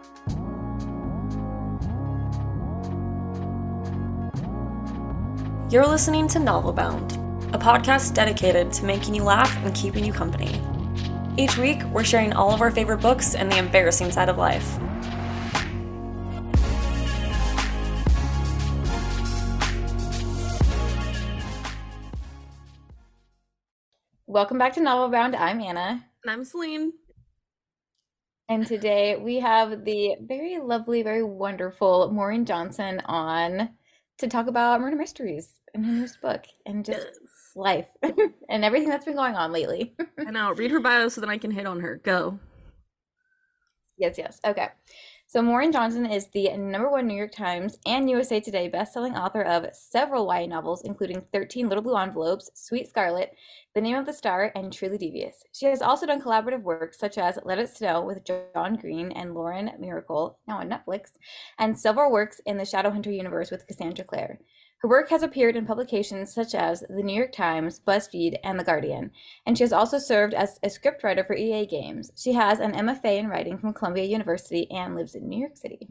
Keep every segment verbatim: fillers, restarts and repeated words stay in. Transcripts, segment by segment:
You're listening to Novelbound, a podcast dedicated to making you laugh and keeping you company. Each week, we're sharing all of our favorite books and the embarrassing side of life. Welcome back to Novelbound. I'm Anna. And I'm Celine. And today we have the very lovely, very wonderful Maureen Johnson on to talk about murder mysteries and her newest book and just Yes. life and everything that's been going on lately. I know. Read her bio so then I can hit on her. Go. Yes, yes. Okay. So Maureen Johnson is the number one New York Times and U S A Today bestselling author of several Y A novels, including thirteen Little Blue Envelopes, Sweet Scarlet, The Name of the Star, and Truly Devious. She has also done collaborative work such as Let It Snow with John Green and Lauren Miracle, now on Netflix, and several works in the Shadowhunter universe with Cassandra Clare. Her work has appeared in publications such as The New York Times, BuzzFeed, and The Guardian, and she has also served as a scriptwriter for E A Games. She has an M F A in writing from Columbia University and lives in New York City.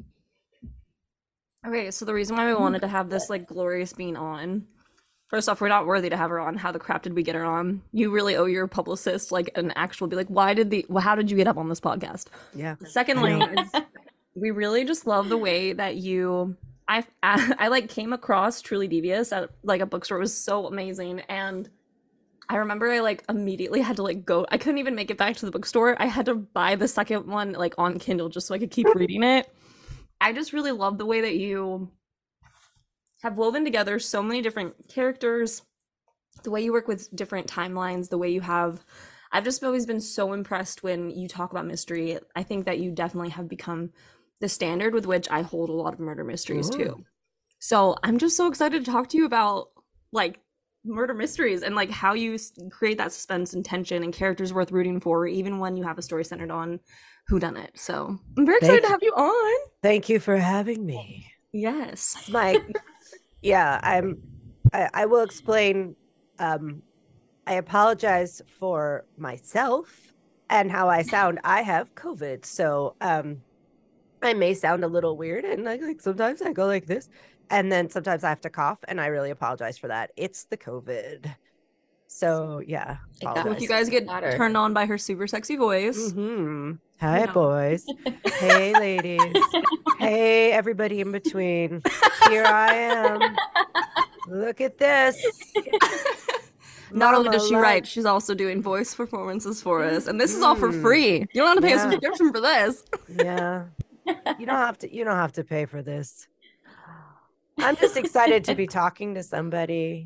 Okay, so the reason why we wanted to have this like glorious being on, first off, we're not worthy to have her on. How the crap did we get her on? You really owe your publicist like an actual be like, why did the well, how did you get up on this podcast? Yeah. Secondly, is we really just love the way that you I, I I like came across Truly Devious at like a bookstore. It was so amazing, and I remember I like immediately had to like go. I couldn't even make it back to the bookstore. I had to buy the second one like on Kindle just so I could keep reading it. I just really love the way that you have woven together so many different characters, the way you work with different timelines, the way you have. I've just always been so impressed when you talk about mystery. I think that you definitely have become the standard with which I hold a lot of murder mysteries Ooh. too. So I'm just so excited to talk to you about like murder mysteries and like how you create that suspense and tension and characters worth rooting for, even when you have a story centered on whodunit. So I'm very excited Thank to have you on. Thank you for having me. Yes. My, yeah, I'm. I, I will explain. Um, I apologize for myself and how I sound. I have COVID, so um. I may sound a little weird, and like, like sometimes I go like this, and then sometimes I have to cough, and I really apologize for that. It's the COVID. So yeah. got So if you guys get turned on by her super sexy voice. Mm-hmm. Hi, You know. boys. Hey, ladies. Hey, everybody in between. Here I am. Look at this. Not only does she Mama write, she's also doing voice performances for us, and this is all for Mm. free. You don't have to pay Yeah. a subscription for this. Yeah. You don't have to you don't have to pay for this. I'm just excited to be talking to somebody.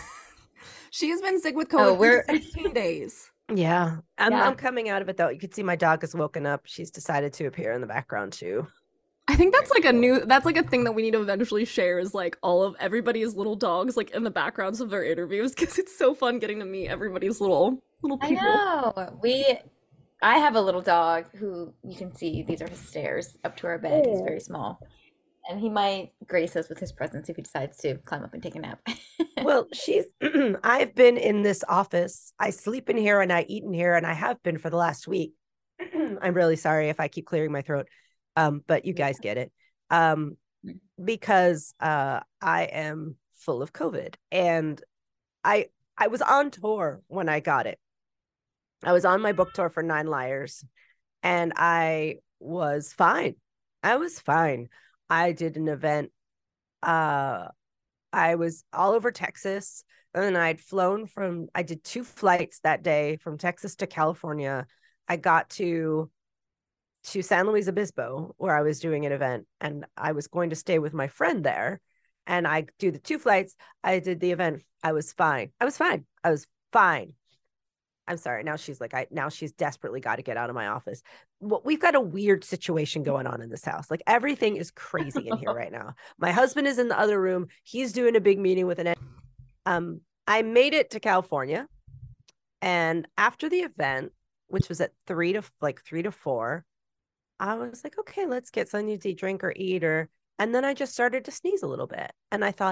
She has been sick with Oh, COVID we're- for sixteen days. Yeah. I'm Yeah. I'm coming out of it though. You can see my dog has woken up. She's decided to appear in the background too. I think that's like a new that's like a thing that we need to eventually share is like all of everybody's little dogs like in the backgrounds of their interviews because it's so fun getting to meet everybody's little little I people. know. We, I have a little dog who you can see, these are his stairs up to our bed. He's very small. And he might grace us with his presence if he decides to climb up and take a nap. Well, she's I've been in this office. I sleep in here and I eat in here, and I have been for the last week. I'm really sorry if I keep clearing my throat. Um, but you guys get it. Um, because uh I am full of COVID, and I I was on tour when I got it. I was on my book tour for Nine Liars, and I was fine. I was fine. I did an event. Uh, I was all over Texas, and then I'd flown from, I did two flights that day from Texas to California. I got to to San Luis Obispo, where I was doing an event, and I was going to stay with my friend there. And I do the two flights. I did the event. I was fine. I was fine. I was fine. I'm sorry. Now she's like, I now she's desperately got to get out of my office. Well, we've got a weird situation going on in this house. Like everything is crazy in here right now. My husband is in the other room. He's doing a big meeting with an. Um, I made it to California, and after the event, which was at three to like three to four, I was like, okay, let's get something to drink or eat, or. And then I just started to sneeze a little bit, and I thought,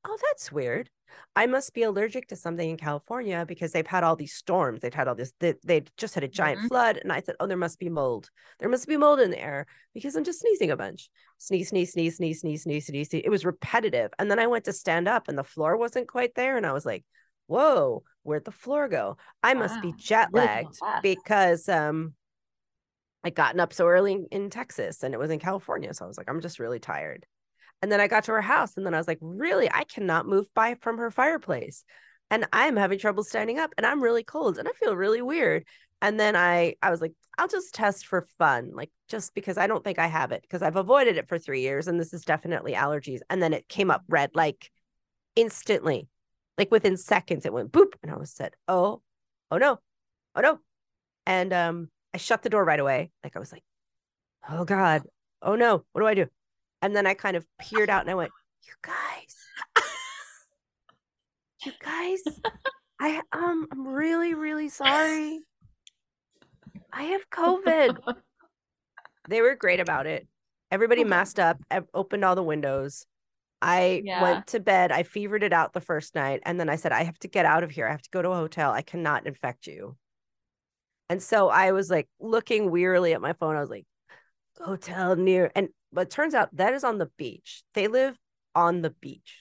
oh, that's weird. I must be allergic to something in California because they've had all these storms. They've had all this, they, they just had a giant Mhm. flood. And I thought, oh, there must be mold. There must be mold in the air because I'm just sneezing a bunch. Sneeze, sneeze, sneeze, sneeze, sneeze, sneeze, sneeze, sneeze. It was repetitive. And then I went to stand up and the floor wasn't quite there. And I was like, whoa, where'd the floor go? I must be Wow. jet Really came lagged fast. because um I'd gotten up so early in, in Texas and it was in California. So I was like, I'm just really tired. And then I got to her house and then I was like, really, I cannot move by from her fireplace. And I'm having trouble standing up and I'm really cold and I feel really weird. And then I I was like, I'll just test for fun, like just because I don't think I have it because I've avoided it for three years and this is definitely allergies. And then it came up red like instantly, like within seconds, it went boop. And I was said, oh, oh no, oh no. And um, I shut the door right away. Like I was like, oh God, oh no, what do I do? And then I kind of peered out and I went, you guys, you guys, I um I'm really, really sorry. I have COVID. They were great about it. Everybody masked up, opened all the windows. I Yeah. went to bed. I fevered it out the first night. And then I said, I have to get out of here. I have to go to a hotel. I cannot infect you. And so I was like looking wearily at my phone. I was like, hotel near. And but it turns out that is on the beach. They live on the beach.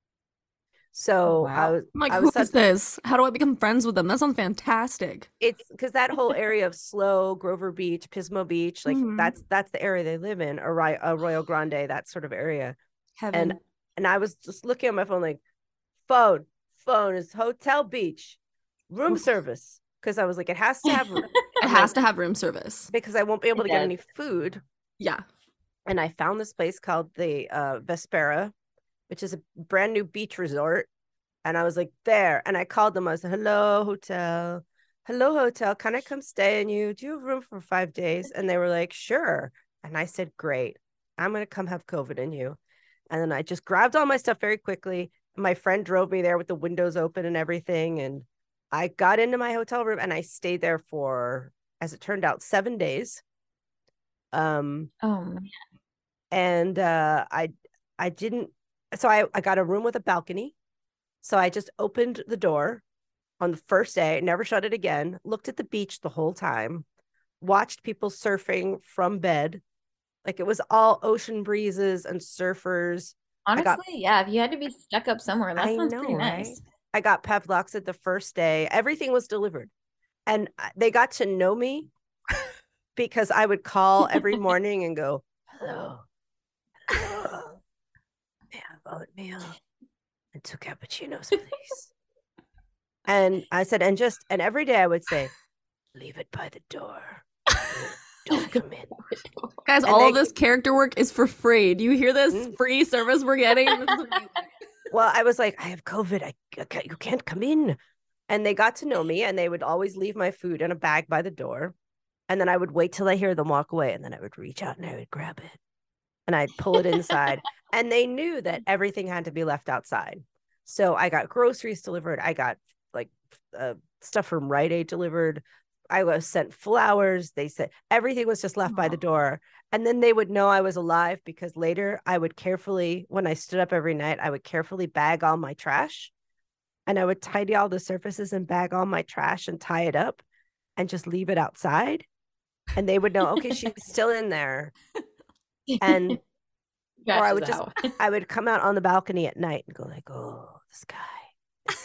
So wow. I was I'm like, I who was is such, this? How do I become friends with them? That sounds fantastic. it's because that whole area of Slow, Grover Beach, Pismo Beach, like Mhm. that's that's the area they live in, Arroyo, Arroyo Grande, that sort of area. And Heaven. and I was just looking at my phone like, phone, phone is hotel beach, room Oof. service. Because I was like, it has to have, It has to have room service. because I won't be able It to get does. any food. Yeah. And I found this place called the uh, Vespera, which is a brand new beach resort. And I was like, there. And I called them. I was like, hello, hotel. Hello, hotel. Can I come stay in you? Do you have room for five days? And they were like, sure. And I said, great. I'm going to come have COVID in you. And then I just grabbed all my stuff very quickly. My friend drove me there with the windows open and everything. And I got into my hotel room and I stayed there for, as it turned out, seven days. Um, Oh man. and uh, I I didn't. So I I got a room with a balcony. So I just opened the door on the first day, never shut it again. Looked at the beach the whole time. Watched people surfing from bed. Like it was all ocean breezes and surfers. I Honestly, got, yeah, if you had to be stuck up somewhere, that I sounds know, pretty right? nice. I got Pavloxed the first day. Everything was delivered. And they got to know me because I would call every morning and go, hello, hello, may I have oatmeal and two cappuccinos, please? And I said, and just, and every day I would say, leave it by the door. Don't come in. Guys, And all they- of this character work is for free. Do you hear this Mm. free service we're getting? This is amazing. Well, I was like, I have COVID. I, I can't, you can't come in. And they got to know me and they would always leave my food in a bag by the door. And then I would wait till I hear them walk away. And then I would reach out and I would grab it and I'd pull it inside. And they knew that everything had to be left outside. So I got groceries delivered. I got like uh, stuff from Rite Aid delivered. I was sent flowers. They said everything was just left by the door. And then they would know I was alive because later I would carefully, when I stood up every night, I would carefully bag all my trash and I would tidy all the surfaces and bag all my trash and tie it up and just leave it outside. And they would know, okay, she's still in there. And Trash or I is would just, out. I would come out on the balcony at night and go like, oh, the sky.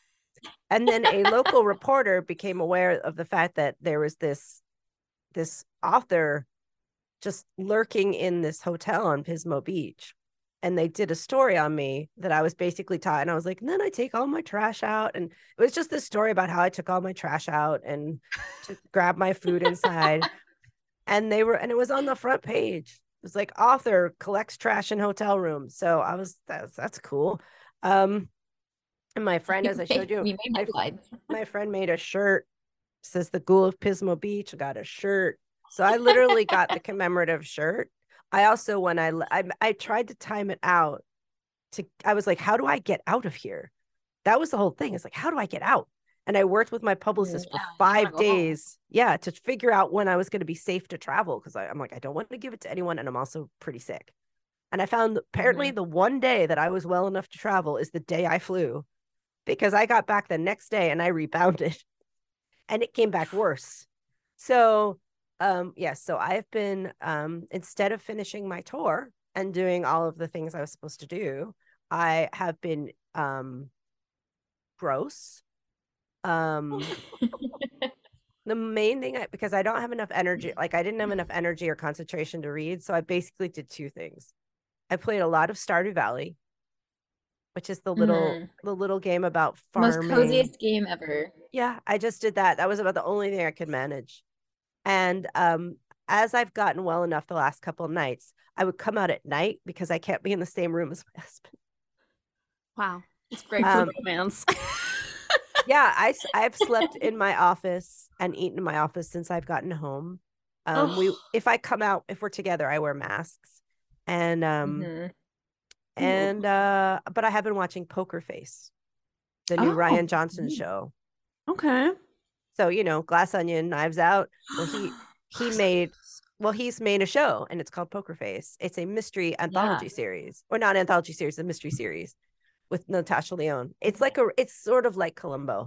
And then a local reporter became aware of the fact that there was this, this author just lurking in this hotel on Pismo Beach. And they did a story on me that I was basically taught. And I was like, and then I take all my trash out. And it was just this story about how I took all my trash out and to grab my food inside. And they were, and it was on the front page. It was like author collects trash in hotel room. So I was, that's, that's cool. Um, and my friend, as I showed you, We made my, headlines. my friend made a shirt, says the Ghoul of Pismo Beach. I got a shirt. So I literally got the commemorative shirt. I also, when I, I, I tried to time it out to, I was like, how do I get out of here? That was the whole thing. It's like, how do I get out? And I worked with my publicist Yeah, for you five wanna go home. days. Yeah. To figure out when I was going to be safe to travel. Cause I, I'm like, I don't want to give it to anyone. And I'm also pretty sick. And I found apparently Mhm. the one day that I was well enough to travel is the day I flew, because I got back the next day and I rebounded and it came back worse. So, um, yes, so I've been, um, instead of finishing my tour and doing all of the things I was supposed to do, I have been um, gross. Um, the main thing, I, because I don't have enough energy, like I didn't have enough energy or concentration to read. So I basically did two things. I played a lot of Stardew Valley, which is the little Mhm. the little game about Most farming. coziest game ever. Yeah, I just did that. That was about the only thing I could manage. And um, as I've gotten well enough the last couple of nights, I would come out at night because I can't be in the same room as my husband. Wow. It's great for Um, romance. yeah, I s- I've slept in my office and eaten in my office since I've gotten home. Um, we Oh, if I come out, if we're together, I wear masks. And um Hmm. and uh but I have been watching Poker Face, the new oh, Ryan Johnson show. okay. So, you know, Glass Onion, Knives Out. Well, he he made well, he's made a show and it's called Poker Face. It's a mystery Yeah. anthology series. Or not anthology series, a mystery series with Natasha Lyonne. It's like a it's sort of like Columbo.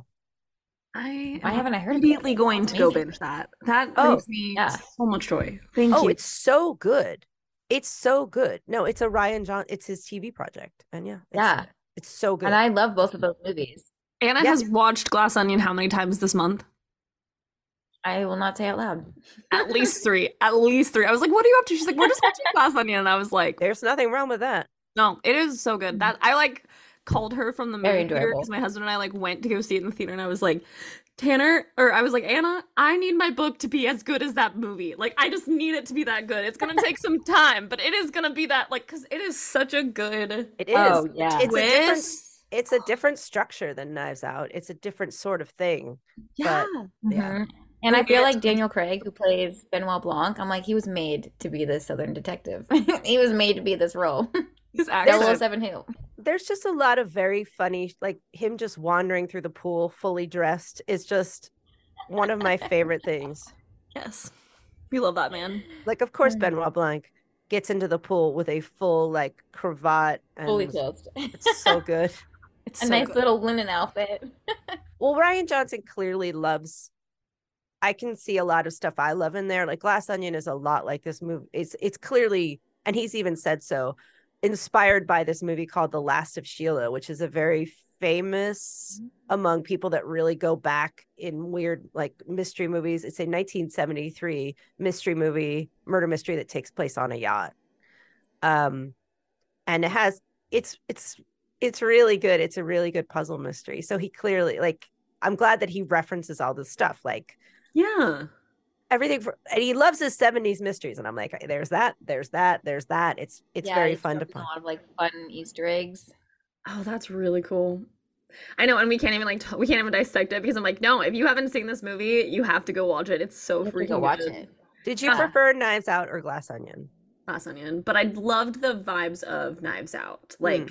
I Why am haven't I heard of immediately this? going Sounds to go amazing. binge that. That Oh, brings me Yeah. so much joy. Thank oh, you. it's so good. It's so good. No, it's a Ryan John it's his T V project. And yeah, it's Yeah. it's so And good. I love both of those movies. Anna Yeah. has watched Glass Onion how many times this month? I will not say out loud. At least three. At least three. I was like, what are you up to? She's like, we're just watching Glass Onion. And I was like, There's nothing wrong with that. no, it is so good. That I like called her from the Very movie theater enjoyable. because my husband and I like went to go see it in the theater, and I was like, Tanner, or I was like, Anna, I need my book to be as good as that movie. Like, I just need it to be that good. It's gonna take some time, but it is gonna be that, like, because it is such a good It is. Oh, yeah. It's a different twist. it's a different structure than Knives Out. It's a different sort of thing. Yeah. But yeah. Mhm. And I Like, feel it's- like Daniel Craig, who plays Benoit Blanc, I'm like, he was made to be this Southern detective. He was made to be this role. His accent. double oh seven Who. There's just a lot of very funny, like him just wandering through the pool fully dressed is just one of my favorite things. Yes. We love that man. Like, of course, Mhm. Benoit Blanc gets into the pool with a full like cravat and Fully clothed. it's so good. It's A so nice good. little linen outfit. Well, Ryan Johnson clearly loves. I can see a lot of stuff I love in there. Like Glass Onion is a lot like this movie. It's it's clearly, and he's even said so, inspired by this movie called The Last of Sheila, which is a very famous among people that really go back in weird like mystery movies. It's a nineteen seventy-three mystery movie, murder mystery that takes place on a yacht. Um, and it has it's it's it's really good. It's a really good puzzle mystery. So he clearly like I'm glad that he references all this stuff. Like Yeah. everything for, and he loves his seventies mysteries, and I'm like, there's that, there's that, there's that. It's it's Yeah, very he's fun to dropping a find. lot of like fun Easter eggs. Oh, that's really cool. I know, and we can't even like t- we can't even dissect it because I'm like, no, if you haven't seen this movie, you have to go watch it. It's so You have to freaking go watch good. it. Did you Yeah. prefer Knives Out or Glass Onion? Glass Onion, but I loved the vibes of Knives Out. Hmm. Like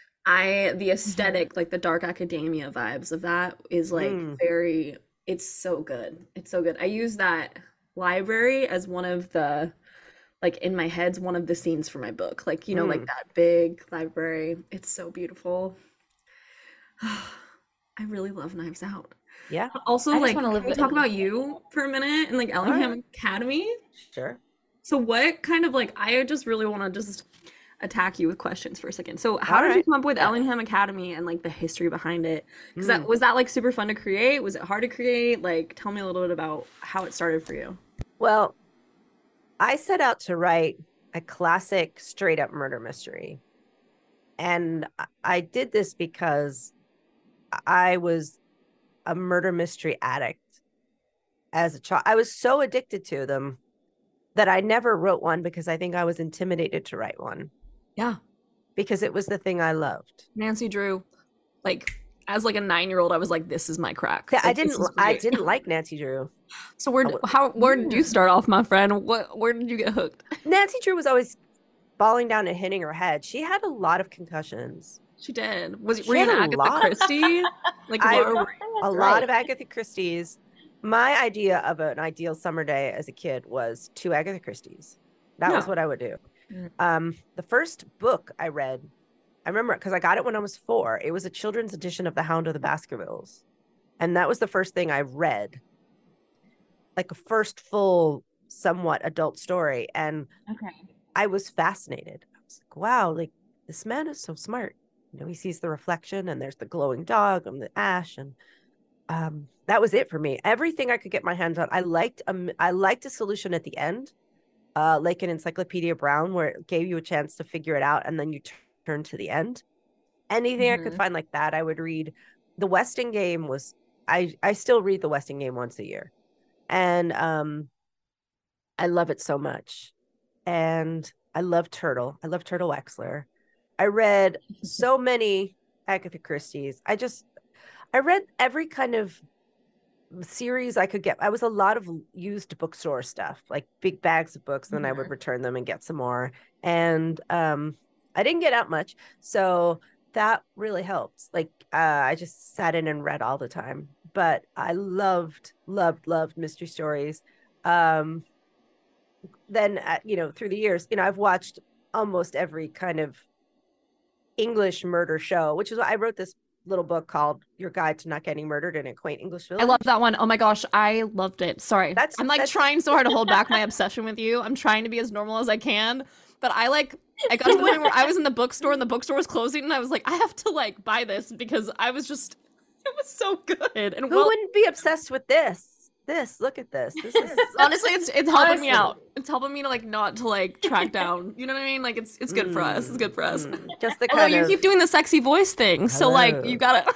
I the aesthetic, like the dark academia vibes of that is like Mm. very it's so good. It's so good. I use that library as one of the like in my head's one of the scenes for my book. Like, you know, like Mm. that big library. It's so beautiful. I really love Knives Out. Yeah, But also, I just like, wanna live can we with- talk about you for a minute and like Ellingham Alright. Academy? sure. So what kind of like I just really want to just attack you with questions for a second. So how did you Alright. come up with Yeah. Ellingham Academy and like the history behind it? Because that Mm. was that like super fun to create? Was it hard to create? Like tell me a little bit about how it started for you. Well, I set out to write a classic straight up murder mystery. And I- I did this because I was a murder mystery addict as a child. I was so addicted to them that I never wrote one because I think I was intimidated to write one Yeah. because it was the thing I loved. Nancy Drew, like as like a nine-year-old, I was like, this is my crack. See, I Like, this didn't is I great. didn't like Nancy Drew. So where I d- wa- how where did you start off, my friend? What where did you get hooked? Nancy Drew was always falling down and hitting her head. She had a lot of concussions. She did. Was She were you an had a Agatha lot. Christie? Like I- Laura, a lot of Agatha Christie's. My idea of an ideal summer day as a kid was two Agatha Christie's. That was Yeah. what I would do. Mm. Um, the first book I read, I remember because I got it when I was four. It was a children's edition of The Hound of the Baskervilles. And that was the first thing I read, like a first full, somewhat adult story. And Okay. I was fascinated. I was like, wow, like this man is so smart. You know, he sees the reflection and there's the glowing dog and the ash. And um, that was it for me. Everything I could get my hands on. I liked um, I liked a solution at the end, uh, like an Encyclopedia Brown, where it gave you a chance to figure it out and then you t- turn to the end. Anything I could Mhm. find like that, I would read. The Westingame was I I still read the Westingame once a year. And um I love it so much. And I love Turtle. I love Turtle Wexler. I read so many Agatha Christie's. I just I read every kind of series I could get. I was a lot of used bookstore stuff, like big bags of books, then I would Mhm. return them and get some more. And um I didn't get out much, so that really helped. Like uh I just sat in and read all the time. But I loved, loved, loved mystery stories. Um then uh, you know, through the years, you know, I've watched almost every kind of English murder show, which is why I wrote this little book called Your Guide to Not Getting Murdered in a Quaint English I love Village. that one. Oh my gosh, I loved it. Sorry. That's I'm like that's trying so hard to hold back my obsession with you. I'm trying to be as normal as I can, but I like I got to the point where I was in the bookstore and the bookstore was closing and I was like, I have to like buy this because I was just it was so good. And who well, wouldn't be obsessed with this? This, look at this. This is honestly, it's it's helping me Honestly. out. It's helping me to like not to like track down. You know what I mean? Like it's it's good for us. It's good for us. Mm, just the Although kind you of keep doing the sexy voice thing, so like Hello. you gotta.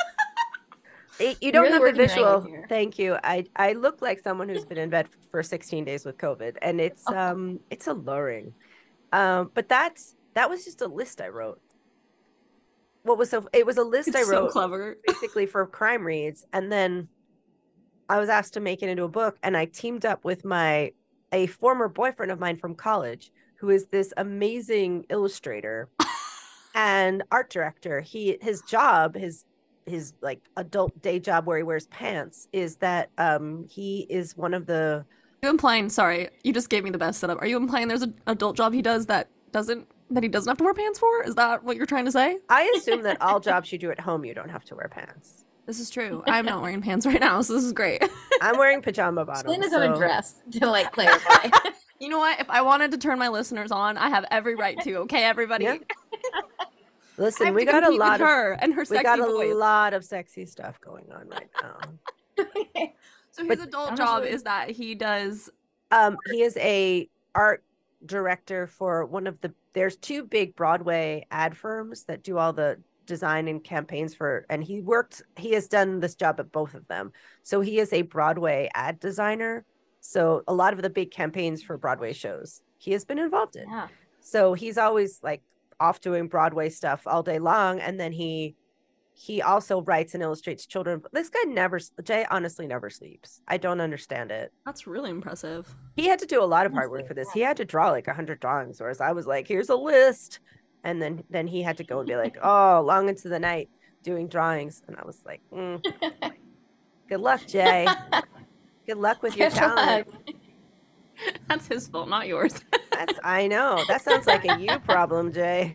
It- you don't Really have the working your visual. language here. Thank you. I I look like someone who's been in bed for sixteen days with COVID, and it's Oh. um it's alluring. Um, but that's that was just a list I wrote. What was so it was a list I It's so wrote clever. basically for crime reads, and then I was asked to make it into a book, and I teamed up with my a former boyfriend of mine from college, who is this amazing illustrator and art director. He his job, his his like adult day job where he wears pants, is that um he is one of the Are you implying? Sorry, you just gave me the best setup. Are you implying there's an adult job he does that doesn't that he doesn't have to wear pants for? Is that what you're trying to say? I assume that all jobs you do at home you don't have to wear pants. This is true. I'm not wearing pants right now, so this is great. I'm wearing pajama bottoms. Selena's on a so- dress to like clarify. You know what? If I wanted to turn my listeners on, I have every right to. Okay, everybody. Yeah. I Listen, have we to got a compete with lot of her and her we sexy got a voice. lot of sexy stuff going on right now. So his but adult job honestly- is that he does. Um, he is a art director for one of the. There's two big Broadway ad firms that do all the design and campaigns for, and he worked. He has done this job at both of them. So he is a Broadway ad designer. So a lot of the big campaigns for Broadway shows he has been involved in. Yeah. So he's always like off doing Broadway stuff all day long, and then he he also writes and illustrates children. This guy never, Jay honestly never sleeps. I don't understand it. That's really impressive. He had to do a lot of hard work for this. He had to draw like a hundred drawings, whereas I was like, here's a list. And then then he had to go and be like, oh, long into the night doing drawings. And I was like, mm, good luck, Jay. Good luck with your Good talent. luck. That's his fault, not yours. That's I know. That sounds like a you problem, Jay.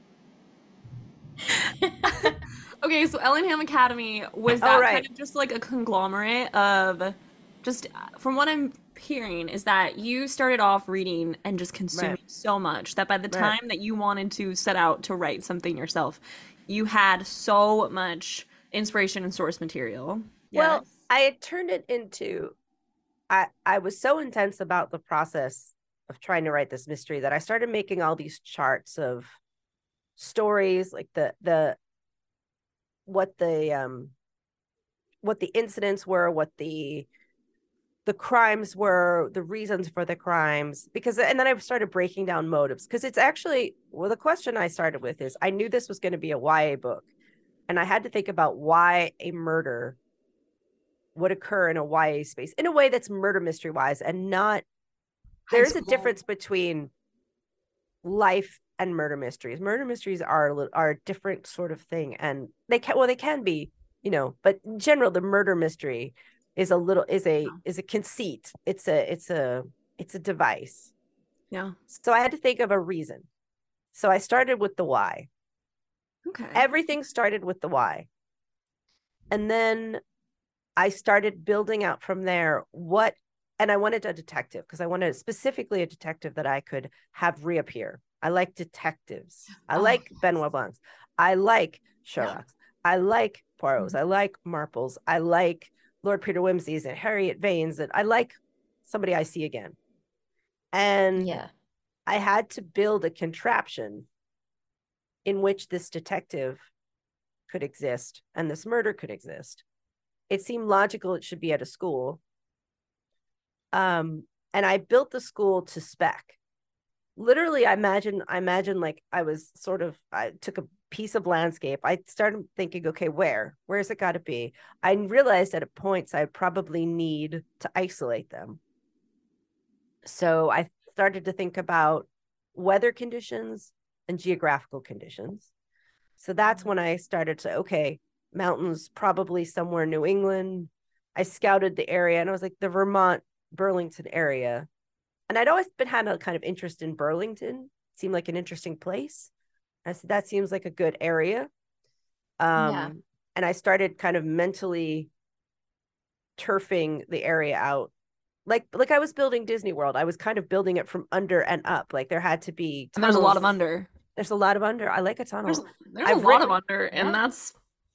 Okay, so Ellingham Academy was Oh, that right. kind of just like a conglomerate of just uh, from what I'm hearing is that you started off reading and just consuming Right. so much that by the Right. time that you wanted to set out to write something yourself, you had so much inspiration and source material. Well, Yes. I had turned it into I I was so intense about the process of trying to write this mystery that I started making all these charts of stories, like the the what the um what the incidents were, what the the crimes were, the reasons for the crimes, because and then I started breaking down motives, because it's actually, well, the question I started with is I knew this was going to be a Y A book, and I had to think about why a murder would occur in a Y A space in a way that's murder mystery wise and not High there's a school. difference between life and murder mysteries. Murder mysteries are a lit- are a different sort of thing, and they can well they can be, you know, but in general the murder mystery is a little is a Yeah. is a conceit. It's a it's a it's a device. Yeah. So I had to think of a reason. So I started with the why. Okay. Everything started with the why. And then I started building out from there what, and I wanted a detective because I wanted specifically a detective that I could have reappear. I like detectives. I Oh, like yes. Benoit Blancs. I like Yeah. Sherlock's. I like Poirot's. Mhm. I like Marple's. I like Lord Peter Wimsey's and Harriet Vane's. And I like somebody I see again. And Yeah. I had to build a contraption in which this detective could exist and this murder could exist. It seemed logical it should be at a school. Um, and I built the school to spec. Literally, I imagine, I imagine like I was sort of, I took a piece of landscape. I started thinking, okay, where? Where's it got to be? I realized at points I'd probably need to isolate them. So I started to think about weather conditions and geographical conditions. So that's when I started to, okay, mountains, probably somewhere in New England. I scouted the area and I was like, the Vermont, Burlington area. And I'd always been had a kind of interest in Burlington. It seemed like an interesting place. I said, that seems like a good area. Yeah. Um, and I started kind of mentally turfing the area out. Like, like I was building Disney World. I was kind of building it from under and up. Like there had to be And there's a lot of tunnels. under. There's a lot of under. I like a There's tunnel. there's a I've lot of written, under, and Yeah. that's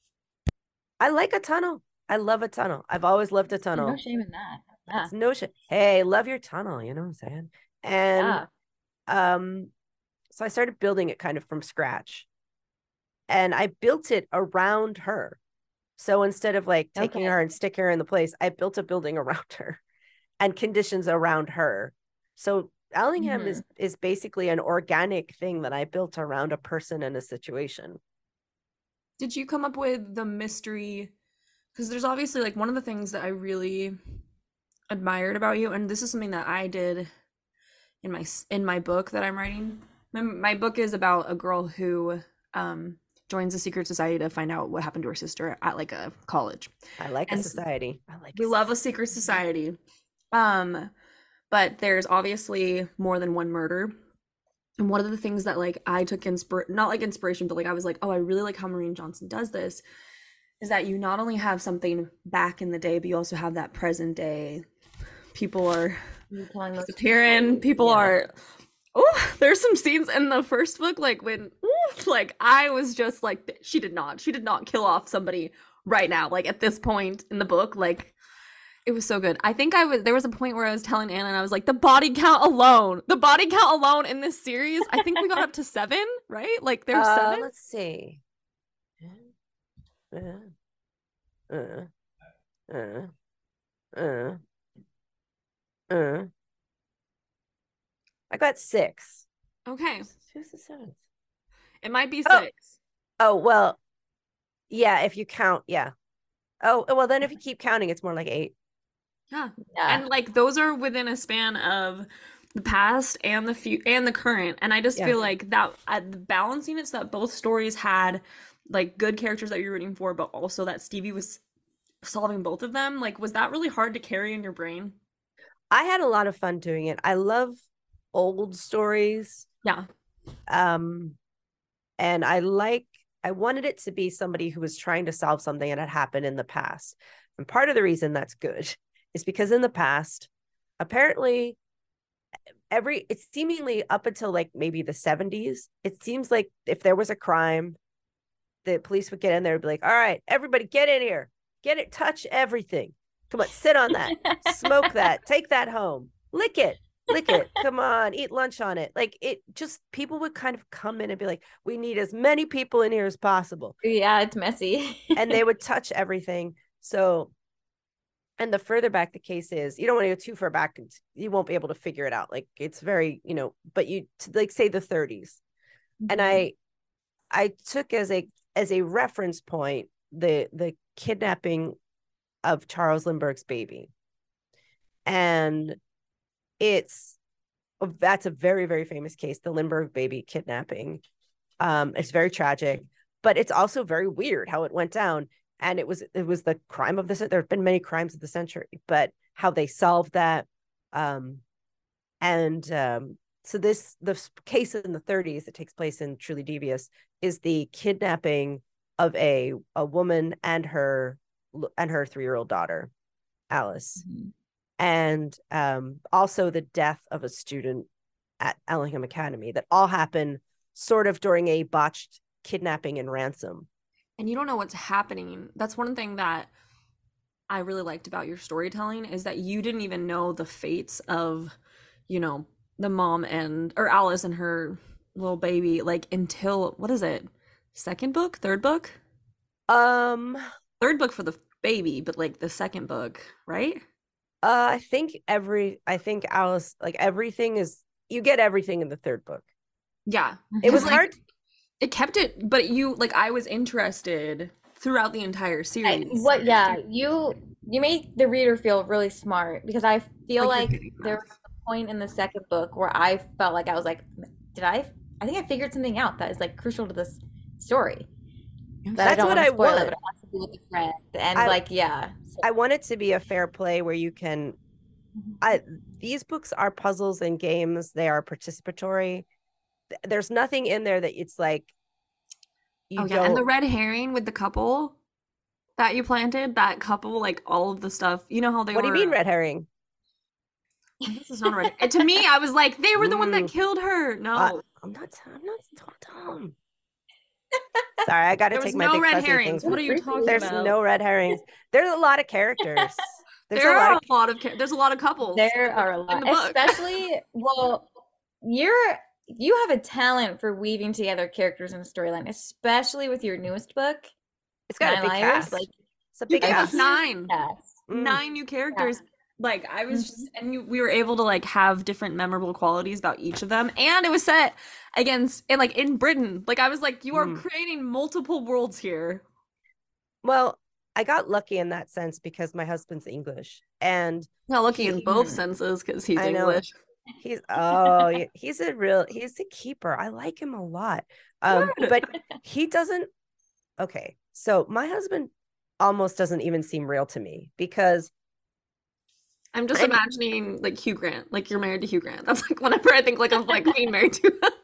I like a tunnel. I love a tunnel. I've always loved a No tunnel. shame in that. Yeah. It's no shit. Hey, love your tunnel. You know what I'm saying? And Yeah. um, so I started building it kind of from scratch, and I built it around her. So instead of like taking Okay. her and sticking her in the place, I built a building around her and conditions around her. So Allingham Mhm. is is basically an organic thing that I built around a person and a situation. did you come up with the mystery? Because there's obviously like one of the things that I really admired about you, and this is something that I did in my in my book that I'm writing. My, my book is about a girl who um joins a secret society to find out what happened to her sister at like a college. I like a And society. I like we a love a secret society. Um but there's obviously more than one murder. And one of the things that like I took inspir not like inspiration, but like I was like, oh, I really like how Maureen Johnson does this, is that you not only have something back in the day, but you also have that present day. People are You're telling those disappearing. People Yeah. are. Oh, there's some scenes in the first book, like when, ooh, like I was just like, she did not, she did not kill off somebody right now. Like at this point in the book, like it was so good. I think I was there was a point where I was telling Anna, and I was like, the body count alone, the body count alone in this series. I think we got up to seven, right? Like there's Uh, seven. let's see. Uh, uh, uh, uh, uh. I got six. Okay, Who's the seventh? it might be Oh. six. Oh, well, yeah, if you count, yeah. Oh, well, then if you keep counting, it's more like eight. Yeah. Yeah. And like those are within a span of the past and the few and the current. And I just Yeah. feel like that uh, balancing it so that both stories had like good characters that you're rooting for, but also that Stevie was solving both of them. Like, was that really hard to carry in your brain? I had a lot of fun doing it. I love old stories. Yeah. Um, and I like, I wanted it to be somebody who was trying to solve something that had happened in the past. And part of the reason that's good is because in the past, apparently, every, it's seemingly up until like maybe the seventies, it seems like if there was a crime, the police would get in there and be like, all right, everybody get in here, get it, touch everything. Come on, sit on that, smoke that, take that home, lick it, lick it. Come on, eat lunch on it. Like it just, people would kind of come in and be like, we need as many people in here as possible. Yeah, it's messy. And they would touch everything. So, and the further back the case is, you don't want to go too far back, you won't be able to figure it out. Like it's very, you know, but you like say the thirties. And I, I took as a as a reference point the the kidnapping of Charles Lindbergh's baby, and it's that's a very very famous case, the Lindbergh baby kidnapping. Um, it's very tragic, but it's also very weird how it went down, and it was it was the crime of the there have been many crimes of the century, but how they solved that, um, and um, so this the s- case in the thirties that takes place in Truly Devious is the kidnapping of a a woman and her and her three-year-old daughter, Alice, Mhm. and um, also the death of a student at Ellingham Academy. That all happened sort of during a botched kidnapping and ransom. And you don't know what's happening. That's one thing that I really liked about your storytelling is that you didn't even know the fates of, you know, the mom and or Alice and her little baby like until what is it? Second book? Third book? Um, uh, Third book for the baby, but like the second book, right? I think every I think Alice like everything is you get everything in the third book. Yeah. It was Like hard. it kept it, but you like I was interested throughout the entire I, series. what? Yeah, you you made the reader feel really smart because I feel Like you're like getting there this. was a point in the second book where I felt like I was like, did I? I think I figured something out that is like crucial to this story that I That's don't what want I to spoil it, want. but it has to do with the friend and I like yeah. So, I want it to be a fair play where you can I these books are puzzles and games. They are participatory. Th- There's nothing in there that it's like you Oh yeah, and the don't. red herring with the couple that you planted, that couple, like all of the stuff. You know how they What do you mean were. red herring? This is not a red. And to me, I was like, they were the one that Mm, killed her. I, No, I'm not. I'm not so dumb. Sorry, I got to there was take my no big red fuzzy herrings. things. What With are you talking There's about? no red herrings. There's a lot of characters. There's a There lot are of. a lot of cha- there's a lot of couples there are a in lot, the book. especially well, you're you have a talent for weaving together characters in a storyline, especially with your newest book, It's got a Nine big Liars. cast. Like It's a You big a gave us cast. huge nine, cast. Mm. nine new characters. Like I was Mhm. just, and you, we were able to like have different memorable qualities about each of them, and it was set against and like in Britain. Like I was like, you are Mm. creating multiple worlds here. Well, I got lucky in that sense because my husband's English, and Not lucky in he, both Mhm. senses because he's I know English. he's oh he- he's a real he's a keeper. I like him a lot. Um, Good. but he doesn't. Okay, so my husband almost doesn't even seem real to me because I'm just and imagining like Hugh Grant, like you're married to Hugh Grant. That's like whenever I think like of like being married to him.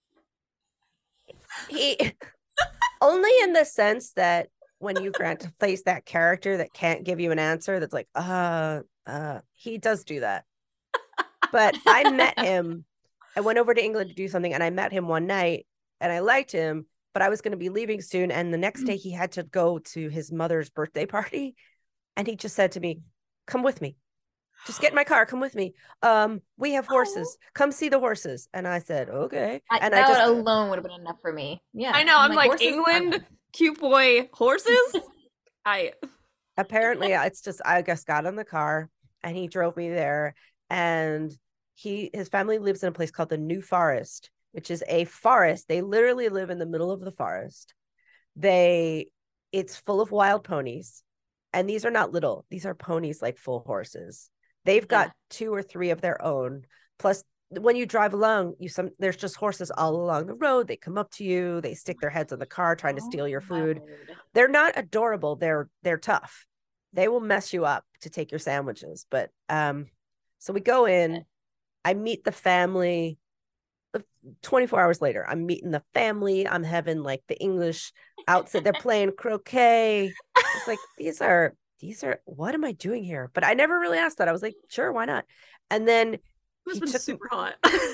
he only in the sense that when you grant to place that character that can't give you an answer, that's like uh uh he does do that. But I met him. I went over to England to do something, and I met him one night, and I liked him. But I was going to be leaving soon, and the next day he had to go to his mother's birthday party, and he just said to me, "Come with me. Just get in my car. Come with me. Um, we have horses. Come see the horses." And I said, "Okay." I, And I that just would alone would have been enough for me. Yeah, I know. I'm like horses are England, fun. cute boy, horses. I apparently it's just I just got in the car and he drove me there, and he his family lives in a place called the New Forest, which is a forest. They literally live in the middle of the forest. They it's full of wild ponies, and these are not little, these are ponies like full horses. They've got Yeah. two or three of their own, plus when you drive along you some there's just horses all along the road. They come up to you, they stick their heads in the car trying to Oh steal your my food. word. They're not adorable, they're they're tough. They will mess you up to take your sandwiches. But um so we go in, I meet the family. twenty-four hours later, I'm meeting the family. I'm having like the English outside, they're playing croquet. It's like these are these are what am I doing here? But I never really asked that. I was like, sure, why not? And then It's he been took super hot.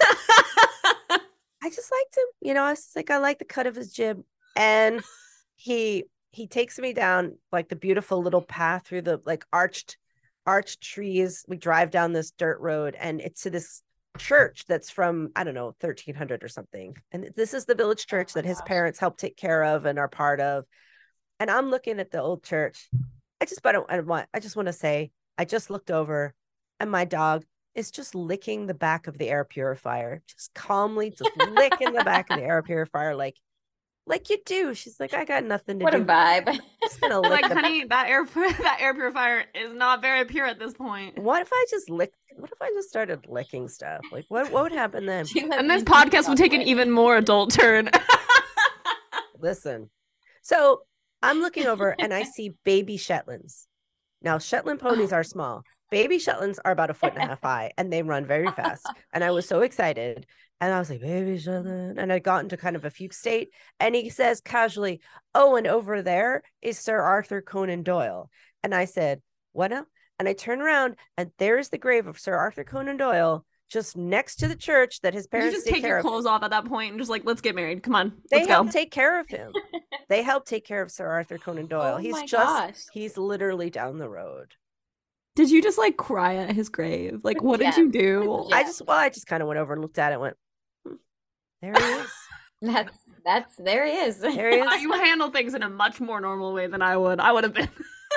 I just liked him. You know, I was like, I like the cut of his jib. And he he takes me down like the beautiful little path through the like arched arched trees. We drive down this dirt road, and it's to this church that's from, I don't know, thirteen hundred or something. And this is the village church Oh my that his gosh. parents helped take care of and are part of. And I'm looking at the old church. I just but I want I just want to say I just looked over, and my dog is just licking the back of the air purifier, just calmly just licking the back of the air purifier like like you do. She's like, I got nothing to What a do. vibe. Just gonna I'm lick like, the honey, that air that air purifier is not very pure at this point. what if I just lick what if I just started licking stuff? Like what what would happen then? She let And this me podcast will talk take an away. even more adult turn. Listen. So I'm looking over and I see baby Shetlands. Now Shetland ponies Oh. are small. Baby Shetlands are about a foot and a half high and they run very fast. And I was so excited. And I was like, Baby Shetland. And I got into kind of a fugue state. And he says casually, oh, and over there is Sir Arthur Conan Doyle. And I said, what now? And I turn around and there's the grave of Sir Arthur Conan Doyle just next to the church that his You parents just take take care your of. clothes off at that point and just like, let's get married. Come on, They let's help go. take care of him. They help take care of Sir Arthur Conan Doyle. Oh he's my just, gosh. he's literally down the road. Did you just like cry at his grave? Like, what did Yeah. you do? Yeah. I just, well, I just kind of went over and looked at it and went, hmm, there he is. That's that's there he is. There he Uh, is. you handle things in a much more normal way than I would. I would have been.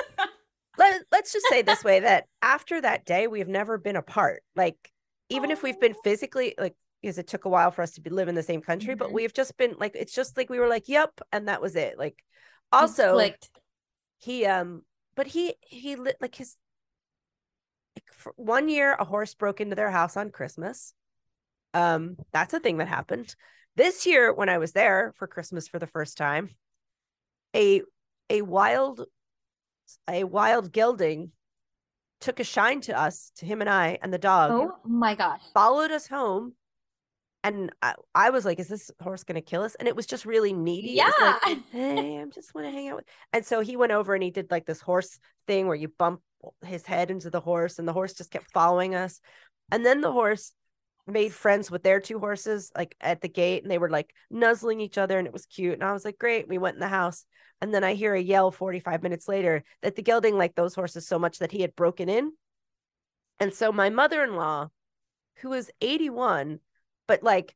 Let, let's just say this way that after that day, we've never been apart. Like, even if we've been physically, like, because it took a while for us to be, live in the same country, but Mhm. we've just been like, it's just like we were like, yep, and that was it. Like, It's also, clicked. he, um, but he, he lit like his, like, for one year, a horse broke into their house on Christmas. Um, that's a thing that happened. This year, when I was there for Christmas for the first time, a a wild a wild gelding took a shine to us, to him and I and the dog, Oh my gosh. followed us home. And I, I was like, is this horse going to kill us? And it was just really needy. It was Yeah. like, hey, I just want to hang out with. And so he went over and he did like this horse thing where you bump his head into the horse and the horse just kept following us. And then the horse made friends with their two horses like at the gate and they were like nuzzling each other and it was cute. And I was like, great. We went in the house. And then I hear a yell forty-five minutes later that the gelding liked those horses so much that he had broken in. And so my mother-in-law, who is eighty-one, but like,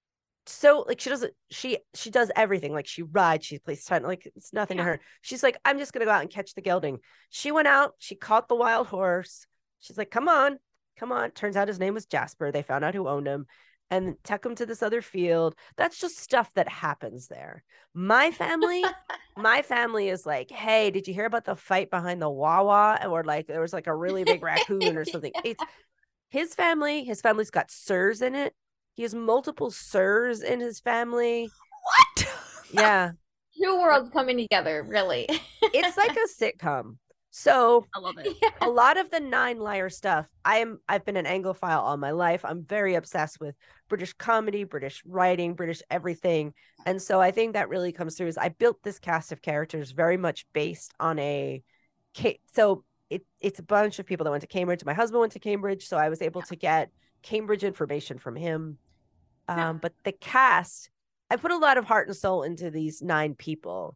so like she doesn't, she, she does everything. Like she rides, she plays tennis, like it's nothing Yeah. to her. She's like, I'm just going to go out and catch the gelding. She went out, she caught the wild horse. She's like, come on, come on. Turns out his name was Jasper. They found out who owned him and took him to this other field. That's just stuff that happens there. My family, my family is like, hey, did you hear about the fight behind the Wawa? Or like there was like a really big raccoon or something. It's his family. His family's got sirs in it. He has multiple sirs in his family. What? Yeah, Two worlds coming together, really. it's like a sitcom. So I love it. a lot of the Nine Liar stuff, I am I've been an Anglophile all my life. I'm very obsessed with British comedy, British writing, British everything. And so I think that really comes through is I built this cast of characters very much based on a so it it's a bunch of people that went to Cambridge. My husband went to Cambridge, so I was able to get Cambridge information from him. Um, Yeah. but the cast, I put a lot of heart and soul into these nine people.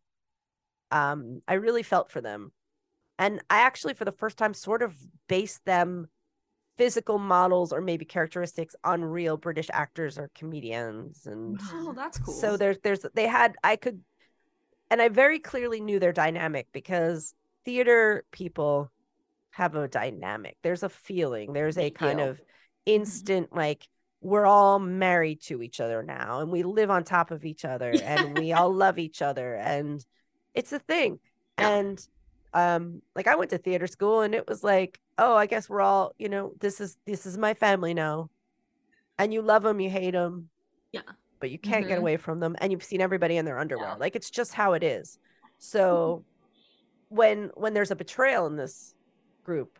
Um, I really felt for them. And I actually, for the first time, sort of based them physical models or maybe characteristics on real British actors or comedians. And Oh, that's cool. so there's, there's, they had, I could, and I very clearly knew their dynamic because theater people have a dynamic. There's a feeling, there's a They kind do. of instant, like, we're all married to each other now and we live on top of each other and we all love each other. And it's a thing. Yeah. And um like I went to theater school and it was like, oh, I guess we're all, you know, this is this is my family now. And you love them, you hate them. Yeah. But you can't get Mhm. away from them and you've seen everybody in their underwear. Yeah. Like it's just how it is. So when when there's a betrayal in this group,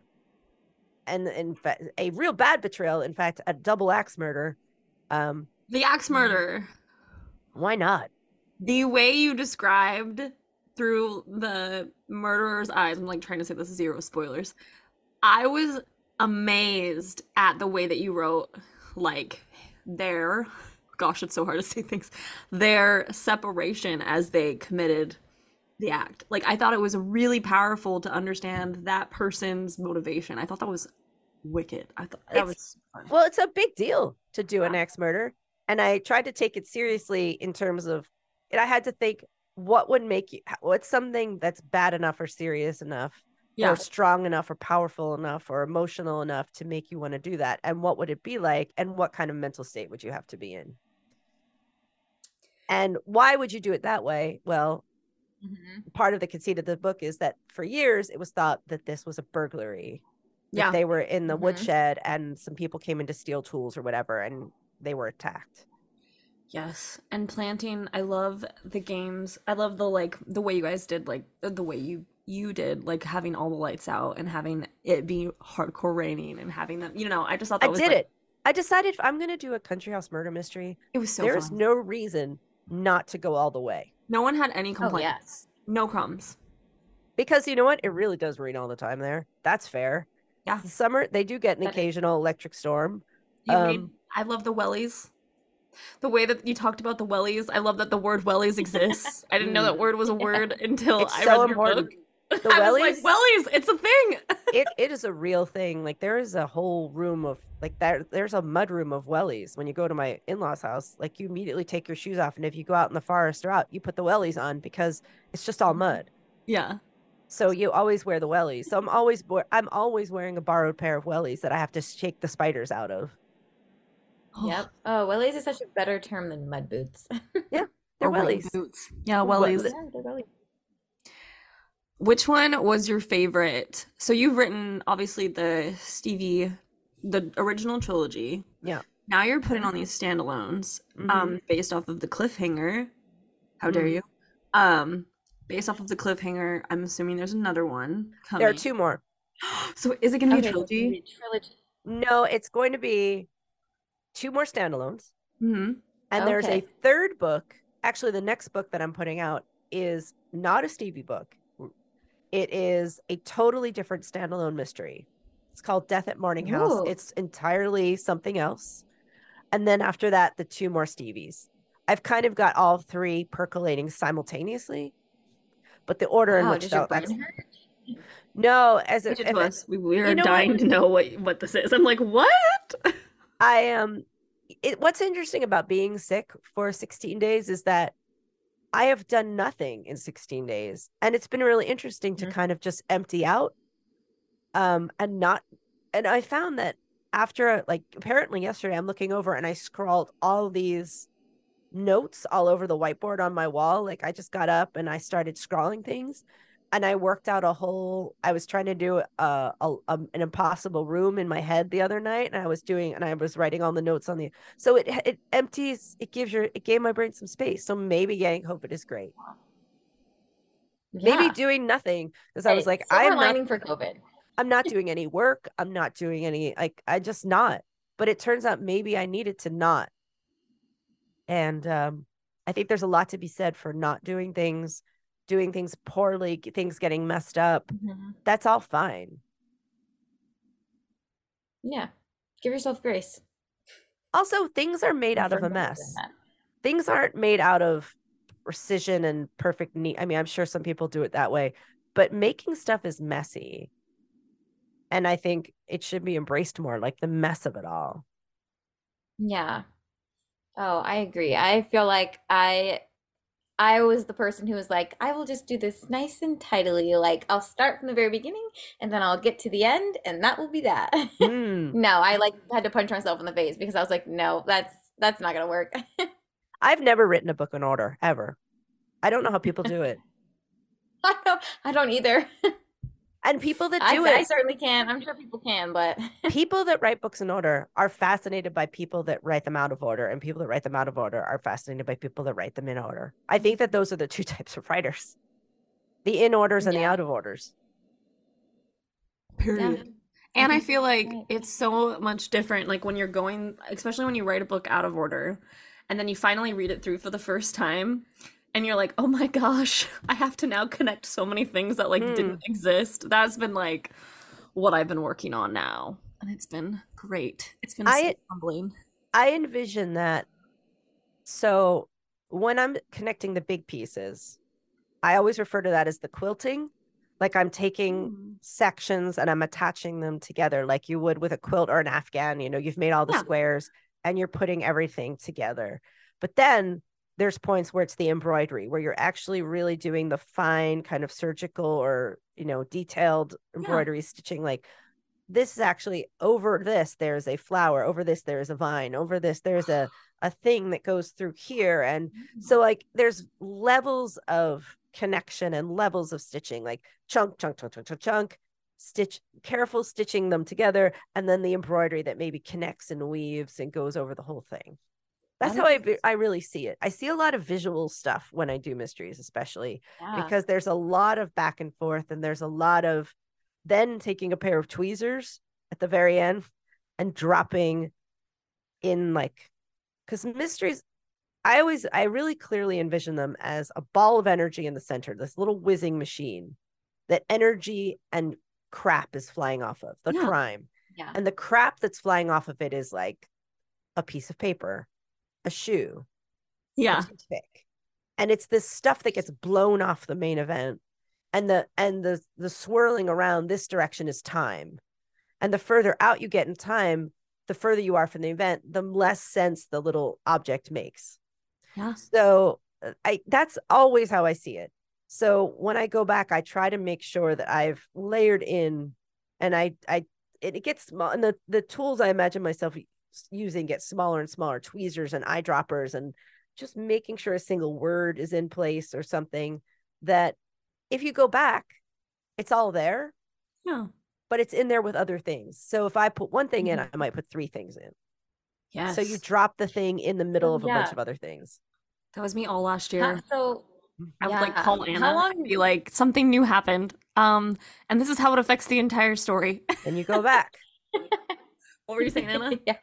and in fact a real bad betrayal, in fact a double axe murder, um The axe murder. why not? The way you described through the murderer's eyes, I'm like trying to say this is zero spoilers. I was amazed at the way that you wrote, like, their, gosh, it's so hard to say things, their separation as they committed the act. Like, I thought it was really powerful to understand that person's motivation. I thought that was wicked. I thought that It's- was fun. Well, it's a big deal to do an Yeah. axe murder, and I tried to take it seriously in terms of and I had to think, what would make you, what's something that's bad enough or serious enough Yeah. or strong enough or powerful enough or emotional enough to make you want to do that, and what would it be like, and what kind of mental state would you have to be in, and why would you do it that way? Well, Mhm. part of the conceit of the book is that for years it was thought that this was a burglary, that Yeah. they were in the Mhm. woodshed and some people came in to steal tools or whatever and they were attacked. Yes, and planting, I love the games. I love the like the way you guys did like the, the way you you did, like having all the lights out and having it be hardcore raining and having them, you know, I just thought I that was did like, it. I decided if I'm going to do a country house murder mystery, it was so there's fun. no reason not to go all the way. No one had any Oh, yeah. complaints. No crumbs. Because you know what? It really does rain all the time there. That's fair. Yeah. The summer, they do get an That is- occasional electric storm. You Um, made, I love the wellies. The way that you talked about the wellies, I love that the word wellies exists. I didn't know that word was a word until It's I so read your important. book. The I was like, wellies- wellies, it's a thing. it it is a real thing. Like there is a whole room of like that. There's a mud room of wellies when you go to my in-laws' house. Like you immediately take your shoes off, and if you go out in the forest or out, you put the wellies on because it's just all mud. Yeah. So you always wear the wellies. So I'm always I'm always wearing a borrowed pair of wellies that I have to shake the spiders out of. Yep. Oh, wellies is such a better term than mud boots. They're Or rain wellies. boots. Yeah, Well, wellies. the- Yeah, they're wellies. Which one was your favorite? So you've written obviously the Stevie, the original trilogy. Yeah. Now you're putting on these standalones, Mhm. um, based off of the cliffhanger. How dare Mm. you? Um, based off of the cliffhanger, I'm assuming there's another one coming. There are two more. So is it gonna be Okay, a so it's gonna trilogy? be a trilogy. No, it's going to be two more standalones. Mm-hmm. And there's a Okay. third book. Actually, the next book that I'm putting out is not a Stevie book. It is a totally different standalone mystery. It's called Death at Morning House. Ooh. It's entirely something else. And then after that, the two more Stevies. I've kind of got all three percolating simultaneously, but the order in Wow, which does your that- that's brain hurt? no, as Pitch if, it if to it- us. We, we are you know dying what? to know what what this is. I'm like, what? I am. It, what's interesting about being sick for sixteen days is that I have done nothing in sixteen days. And it's been really interesting to Mhm. kind of just empty out. Um, and not, and I found that after, like, apparently yesterday, I'm looking over and I scrawled all these notes all over the whiteboard on my wall. Like, I just got up and I started scrawling things. And I worked out a whole, I was trying to do a, a, a an impossible room in my head the other night. And I was doing, and I was writing all the notes on the, so it it empties, it gives your, it gave my brain some space. So maybe getting COVID is great. Maybe Yeah. doing nothing. Because I was Hey, like, silver I'm not, lining for COVID. I'm not doing any work. I'm not doing any, like, I just not. But it turns out maybe I needed to not. And um, I think there's a lot to be said for not doing things, doing things poorly, g- things getting messed up. Mhm. That's all fine. Yeah. Give yourself grace. Also, things are made out of a For better than mess. that. Things aren't made out of precision and perfect neat. I mean, I'm sure some people do it that way, but making stuff is messy. And I think it should be embraced more, like the mess of it all. Yeah. Oh, I agree. I feel like I I was the person who was like, I will just do this nice and tidily. Like I'll start from the very beginning and then I'll get to the end and that will be that. Mm. No, I like had to punch myself in the face because I was like, no, that's that's not gonna work. I've never written a book in order, ever. I don't know how people do it. I don't I don't either. And people that I, do I it, certainly can. I'm sure people can, but people that write books in order are fascinated by people that write them out of order, and people that write them out of order are fascinated by people that write them in order. I think that those are the two types of writers, the in orders and the Yeah. out of orders. Period. And I Mhm. feel like Right. it's so much different, like when you're going, especially when you write a book out of order, and then you finally read it through for the first time, and you're like, oh my gosh, I have to now connect so many things that like Hmm. didn't exist. That's been like what I've been working on now, and it's been great. It's been I- so humbling. I envision that. So when I'm connecting the big pieces, I always refer to that as the quilting. Like I'm taking Mm. sections and I'm attaching them together like you would with a quilt or an Afghan. You know, you've made all the Yeah. squares and you're putting everything together. But then there's points where it's the embroidery, where you're actually really doing the fine kind of surgical or, you know, detailed embroidery stitching. Like this is actually over this, there's a flower, over this, there's a vine, over this, there's a, a thing that goes through here. And so like there's levels of connection and levels of stitching, like chunk, chunk, chunk, chunk, chunk, chunk, stitch, careful stitching them together, and then the embroidery that maybe connects and weaves and goes over the whole thing. That's That how I is- be- I really see it. I see a lot of visual stuff when I do mysteries, especially Yeah. because there's a lot of back and forth, and there's a lot of then taking a pair of tweezers at the very end and dropping in, like, because mysteries, I always I really clearly envision them as a ball of energy in the center, this little whizzing machine that energy and crap is flying off of, the Yeah. crime. Yeah. And the crap that's flying off of it is like a piece of paper, a shoe, Yeah. a toothpick. And it's this stuff that gets blown off the main event. And the and the the swirling around this direction is time. And the further out you get in time, the further you are from the event, the less sense the little object makes. Yeah. So uh, I that's always how I see it. So when I go back, I try to make sure that I've layered in, and I I it, it gets small, and the the tools I imagine myself using get smaller and smaller, tweezers and eyedroppers, and just making sure a single word is in place or something that if you go back, it's all there, Yeah. but it's in there with other things. So if I put one thing in, Mhm. I might put three things in. Yes. So you drop the thing in the middle So, of a bunch yeah. of other things. That was me all last How- year. so I would like yeah. call How Anna long- and be like, something new happened. Um, and this is how it affects the entire story. Then you go back. What were you saying, Anna? Yeah.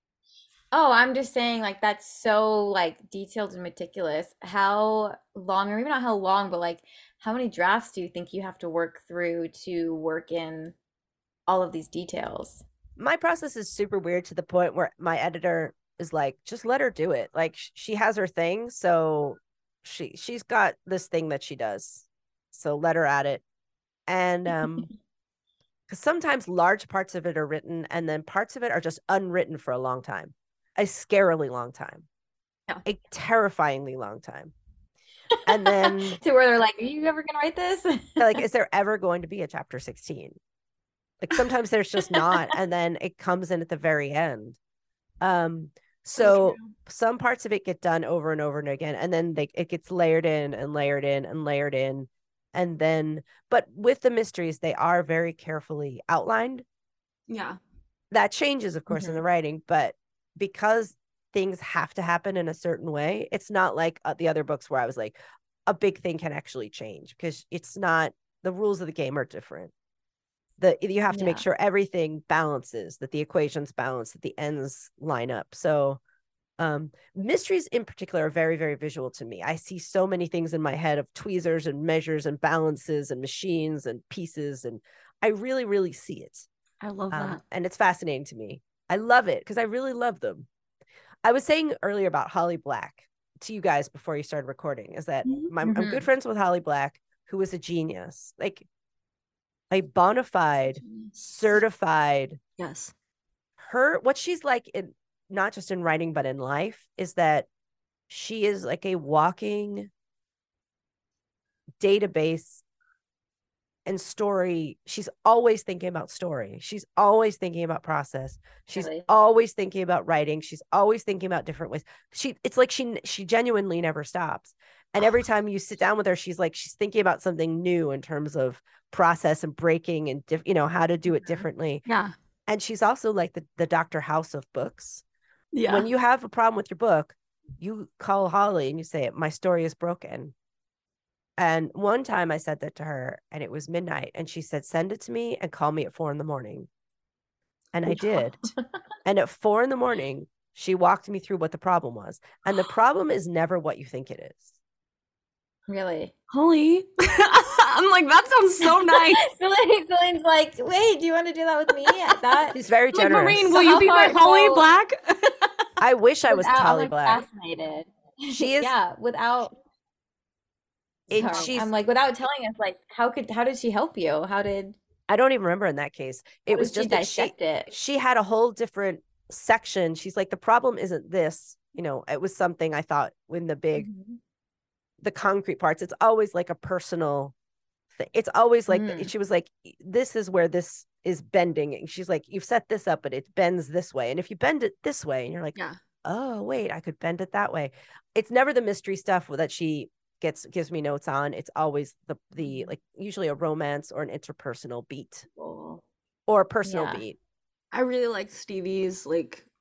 Oh, I'm just saying, like, that's so like detailed and meticulous. How long, or maybe not how long, but like how many drafts do you think you have to work through to work in all of these details? My process is super weird to the point where my editor is like, just let her do it. Like sh- she has her thing, so she she's got this thing that she does. So let her at it. And um because sometimes large parts of it are written and then parts of it are just unwritten for a long time. A scarily long time. Yeah. A terrifyingly long time. And then To where they're like, "Are you ever gonna write this?" like, is there ever going to be a chapter sixteen? Like sometimes there's just not, and then it comes in at the very end. Um, so some parts of it get done over and over and again, and then they it gets layered in and layered in and layered in. And then, but with the mysteries, they are very carefully outlined. Yeah. That changes, of course, in Mhm. the writing, but because things have to happen in a certain way, it's not like uh, the other books where I was like, a big thing can actually change because it's not, the rules of the game are different. The you have to make Yeah. sure everything balances, that the equations balance, that the ends line up. So um mysteries in particular are very, very visual to me. I see so many things in my head of tweezers and measures and balances and machines and pieces, and I really, really see it. I love Um, that. and it's fascinating to me. I love it because I really love them. I was saying earlier about Holly Black to you guys before you started recording is that Mhm. my, I'm Mhm. good friends with Holly Black, who is a genius, like a bona fide, certified. Yes. Her, what she's like in not just in writing but in life is that she is like a walking database and story. She's always thinking about story. She's always thinking about process. She's Really? always thinking about writing. She's always thinking about different ways. She it's like she she genuinely never stops. And every time you sit down with her, she's like she's thinking about something new in terms of process and breaking and diff, you know, how to do it differently. Yeah. And she's also like the the Doctor House of books. Yeah. When you have a problem with your book, you call Holly and you say, "My story is broken." And one time I said that to her and it was midnight and she said, "Send it to me and call me at four in the morning." And I did. And at four in the morning, she walked me through what the problem was. And the problem is never what you think it is. Really? Holly. I'm like, that sounds so nice. Celine, Celine's like, "Wait, do you want to do that with me?" That She's very I'm like, generous. Maureen, So will you how be my far- Holly so- Black? I wish I was without, I'm Holly like Black. fascinated. She is- yeah, without And Sorry, she's- I'm like, without telling us, like, how could how did she help you? How did I don't even remember in that case. It how was did she just that she, dissect it? she had a whole different section. She's like, the problem isn't this, you know, it was something I thought in the big, Mhm. the concrete parts. It's always like a personal thing. It's always like, Mm. she was like, this is where this is bending. And she's like, you've set this up, but it bends this way. And if you bend it this way, and you're like, Yeah. oh, wait, I could bend it that way. It's never the mystery stuff that she gets, gives me notes on. It's always the, the, like usually a romance or an interpersonal beat Cool. or a personal Yeah. beat. I really like Stevie's like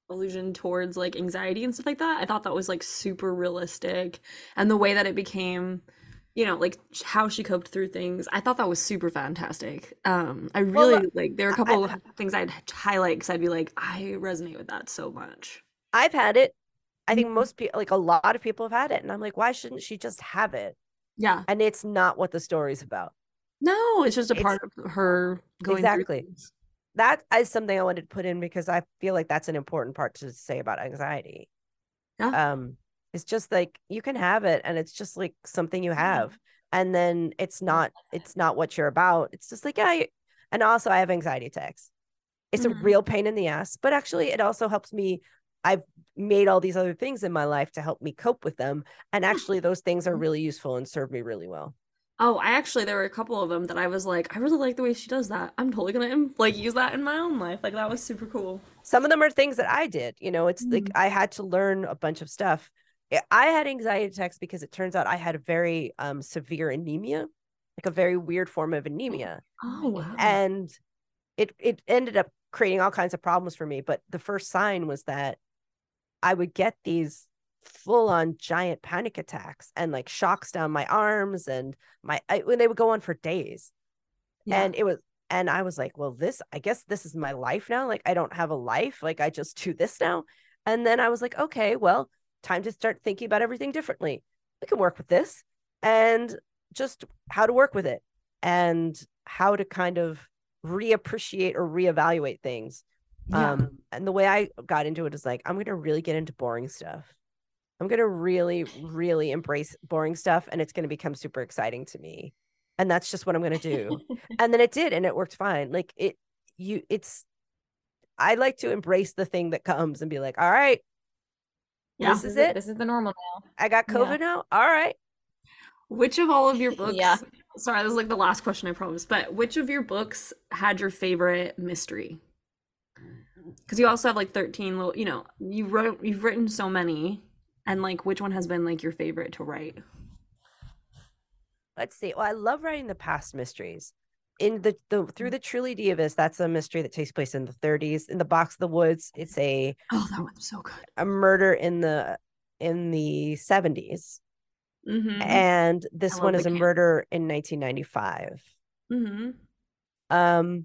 allusion towards like anxiety and stuff like that. I thought that was like super realistic, and the way that it became, you know, like how she coped through things. I thought that was super fantastic. Um, I Well, really like there are a I, couple of things I'd highlight because I'd be like, I resonate with that so much. I've had it. I think Mhm. most people, like a lot of people have had it. And I'm like, why shouldn't she just have it? Yeah. And it's not what the story's about. No, it's just a It's part of her going through exactly things. that is something I wanted to put in because I feel like that's an important part to say about anxiety. Yeah. Um, it's just like you can have it and it's just like something you have. And then it's not, it's not what you're about. It's just like, yeah. you- And also I have anxiety attacks. It's a Mhm. real pain in the ass, but actually it also helps me. I've made all these other things in my life to help me cope with them. And actually those things are really useful and serve me really well. Oh, I actually there were a couple of them that I was like, I really like the way she does that. I'm totally gonna im- like use that in my own life. Like that was super cool. Some of them are things that I did. You know, it's like Mhm. I had to learn a bunch of stuff. I- I had anxiety attacks because it turns out I had a very um, severe anemia, like a very weird form of anemia. Oh wow. And it it ended up creating all kinds of problems for me. But the first sign was that I would get these full on giant panic attacks and like shocks down my arms and my I, when they would go on for days. Yeah. And it was and I was like, well, this I guess this is my life now. Like I don't have a life. Like I just do this now. And then I was like, okay, well, time to start thinking about everything differently. We can work with this and just how to work with it and how to kind of reappreciate or reevaluate things. Yeah. Um, and the way I got into it is like, I'm gonna really get into boring stuff. I'm gonna really, really embrace boring stuff, and it's gonna become super exciting to me. And that's just what I'm gonna do. And then it did, and it worked fine. Like it, you, it's. I like to embrace the thing that comes and be like, all right, Yeah. this This is is it. it. This is the normal now. I got Yeah. COVID now. All right. Which of all of your Yeah. books, sorry, this is like the last question I promise, but which of your books had your favorite mystery? Because you also have like thirteen little, you know, you wrote you've written so many, and like which one has been like your favorite to write? Let's see. Well, I love writing the past mysteries. In the the through the Truly Divas, that's a mystery that takes place in the thirties. In the Box of the Woods, it's a Oh, that one's so good. a murder in the in the seventies. Mm-hmm. And I this one love the is a camp. murder in nineteen ninety-five. Mm-hmm. Um,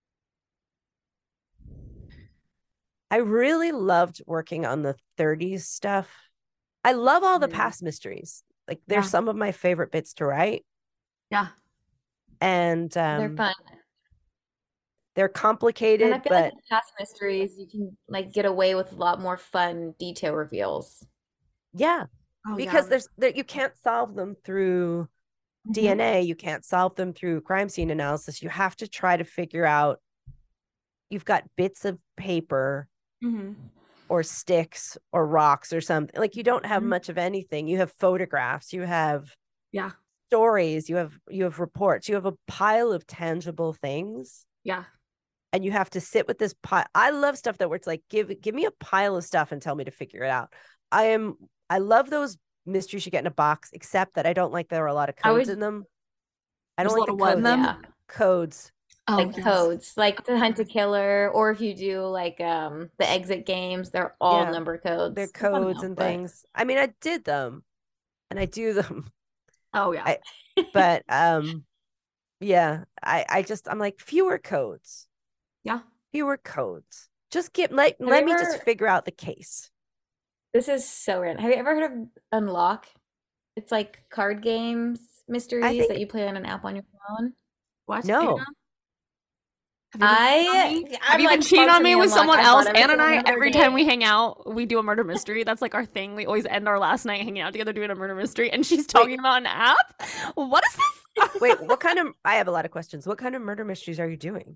I really loved working on the thirties stuff. I love all the Mm. past mysteries. Like they're Yeah. some of my favorite bits to write. Yeah. And They're um fun. they're And I complicated, feel like but with past mysteries, you can like get away with a lot more fun detail reveals. yeah, Oh yeah. because there's there you can't solve them through Mm-hmm. D N A, you can't solve them through crime scene analysis. You have to try to figure out you've got bits of paper Mm-hmm. or sticks or rocks or something. Like you don't have Mm-hmm. much of anything. You have photographs, you have Yeah. stories, you have you have reports, you have a pile of tangible things, Yeah. and you have to sit with this pile. I love stuff that where it's like give give me a pile of stuff and tell me to figure it out. I am I love those mysteries you get in a box, except that I don't like there are a lot of I codes was, in them. I don't There's a like lot the of what in codes. them? yeah, Codes. Oh like yes. codes, like to hunt a killer, or if you do like um the exit games, they're all Yeah, number they're codes. They're fun codes though, and but things. I mean, I did them and I do them. Oh yeah. I but um yeah, I I just I'm like fewer codes. Yeah. Fewer codes. Just get let have you let me just ever, figure out the case. this is so random. Have you ever heard of Unlock? It's like card games, I mysteries that think you play on an app on your phone. What, Anna? no. Have you been cheating on I me? Have I'm you been like cheating on me partially with Unlock. someone I bought else? Anna and everything on I, the other every time we day. hang out, we do a murder mystery. That's like our thing. We always end our last night hanging out together doing a murder mystery. And she's Wait, talking about an app? What is this? wait, what kind of I have a lot of questions. What kind of murder mysteries are you doing?